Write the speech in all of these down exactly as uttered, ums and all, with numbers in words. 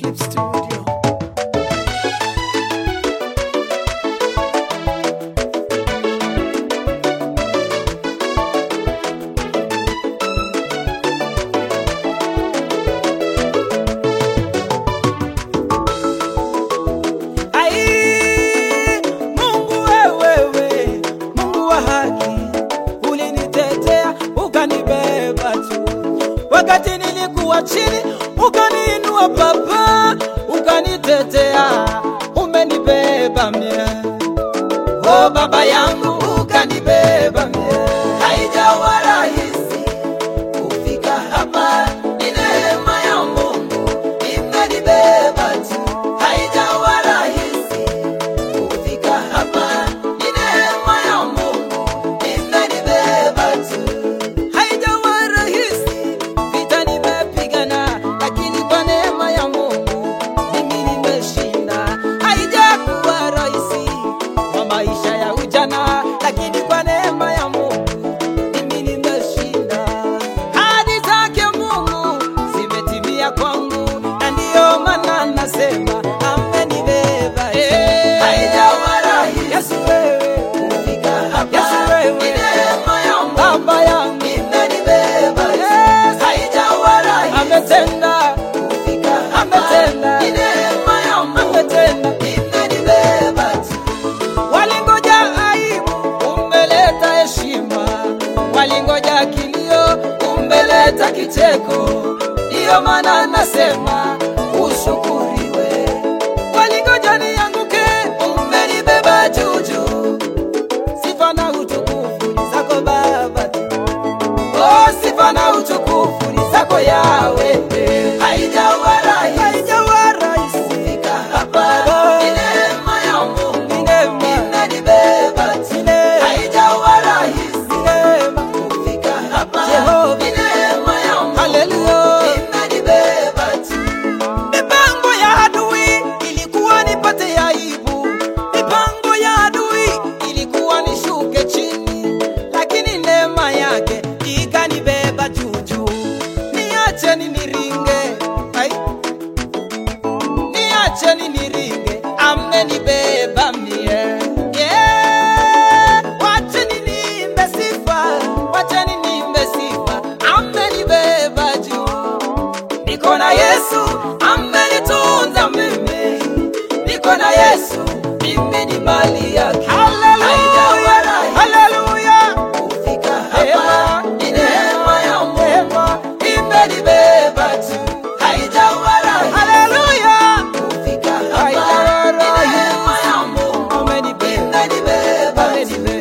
Clip Studio. Ai, Mungu wewe, Mungu wa haki, ulinitetea ukanibeba tu. Wakati nilikuwa chini ukaniinua Baba, ukanitetea, umenibeba mie. Oh Baba yangu ukanibeba mie. Haijawa rahisi kufika hapa, ni neema ya Mungu imenibeba tu. Haijawa rahisi kufika hapa, ni neema ya Mungu imenibeba tu. Haijawa rahisi vita nimepigana, lakini kwa neema ya Mungu mimi nimeshinda. Haijakuwa rahisi kwa maisha ya ujana, lakini kwa neema ya Mungu mimi nimeshinda. Ahadi zake Mungu zimetimia kwangu, na ndiyo maana nasema amenibeba. Eh, haijawa rahisi Yesu wewe kufika hapa, Yesu wewe ni neema ya Mungu Baba yangu imenibeba. Yes, haijawa rahisi ametenda kufika hapa, ametenda ni neema ya Mungu ametenda imenibeba tu. Walingoja aibu, umeleta heshima. Walingoja kilio, umeleta kicheko. Ndiyo maana nasema ushukuriwe. Walingoja nianguke, umenibeba juu. Sifa na utukufu ni zako Baba tu. Oh, sifa na utukufu ni zako Yawe. Haijawa rahisi, haijawa rahisi kufika hapa, ni neema ya Mungu imenibeba tu. Haijawa rahisi kufika hapa, ni neema ya Mungu imenibeba tu. Mipango ya adui ilikuwa nipate aibu, mipango ya adui ilikuwa nishuke chini, lakini neema yake ikanibeba juu. Niache niringe, ai, niache niringe, amenibeba mie. Yeah, wacheni niimbe sifa, wacheni niimbe sifa, amenibeba juu. Niko na Yesu, amenitunza mimi. Niko na Yesu, mimi ni mali yake. Haijawa rahisi, haleluya, kufika hapa, ni neema ya Mungu imenibeba tu. Haijawa rahisi, haleluya, kufika hapa, ni neema ya Mungu imenibeba tu.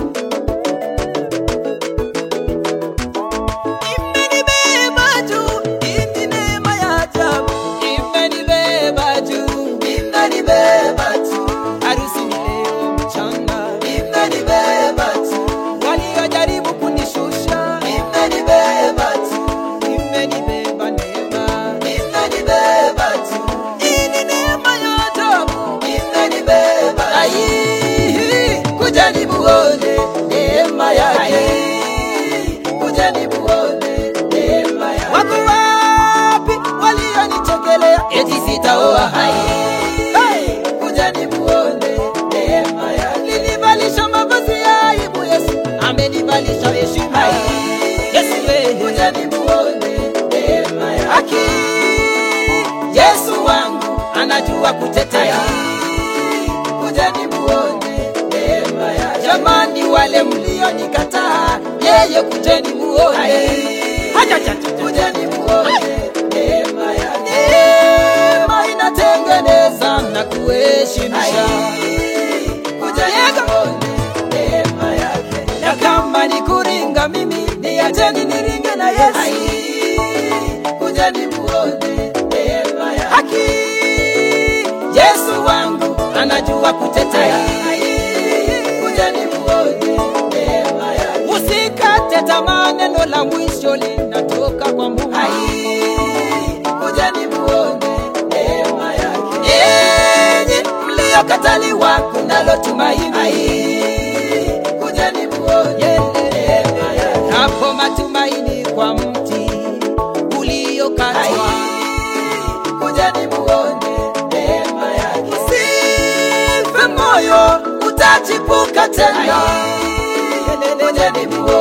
Imenibeba juu, hii ni neema ya ajabu. Imenibeba juu, imenibeba tu. Harusi ni leo mchana, imenibeba tu. Waliojaribu kunishusha, imenibeba tu. Imenibeba neema, imenibeba tu. Hii ni neema ya ajabu, imenibeba. Ai, kujeni muone neema yake. Kujeni muone neema yake. Wako wapi walionichekelea eti sitaoa? Hai, hey, kujeni muone neema yake. Nilivalisha mavazi ya aibu, Yesu amenivalisha heshima. Yesu wewe, kujeni muone neema yake. Haki, Yesu wangu anajua kutetea. Kujeni muone neema yake. Jamani, wale mlionikataa, yeye kujeni muone. Haja chacha, kujeni muone neema yake. Neema inatengeneza na kuheshimisha. Kujeni muone neema yake. Na kama ni kuringa mimi, niacheni niringe na Yesu. Kujeni muone neema yake. Haki, Yesu wangu anajua kutetea. Kujeni muone neema yake. Usikate tamaa, neno la mwisho linatoka kwa Mungu. Kujeni muone neema yake. Enyi mliokataliwa, kunalo tumaini. Kujeni muone neema yake. Hapo matumaini kwa mti uliokatwa. Kujeni muone utachipuka tena. Kujeni muone